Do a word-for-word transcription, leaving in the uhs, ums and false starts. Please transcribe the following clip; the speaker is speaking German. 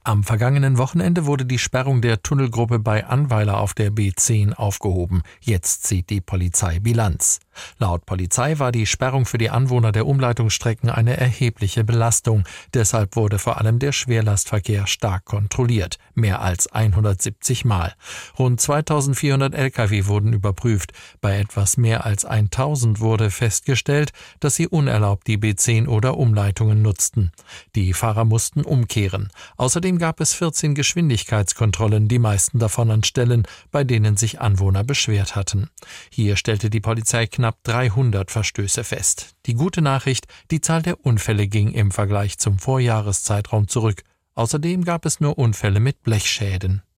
Am vergangenen Wochenende wurde die Sperrung der Tunnelgruppe bei Annweiler auf der B zehn aufgehoben. Jetzt zieht die Polizei Bilanz. Laut Polizei war die Sperrung für die Anwohner der Umleitungsstrecken eine erhebliche Belastung. Deshalb wurde vor allem der Schwerlastverkehr stark kontrolliert, mehr als hundertsiebzig Mal. Rund zweitausendvierhundert L K W wurden überprüft. Bei etwas mehr als tausend wurde festgestellt, dass sie unerlaubt die B zehn oder Umleitungen nutzten. Die Fahrer mussten umkehren. Außerdem gab es vierzehn Geschwindigkeitskontrollen, die meisten davon an Stellen, bei denen sich Anwohner beschwert hatten. Hier stellte die Polizei knapp dreihundert Verstöße fest. Die gute Nachricht: die Zahl der Unfälle ging im Vergleich zum Vorjahreszeitraum zurück. Außerdem gab es nur Unfälle mit Blechschäden.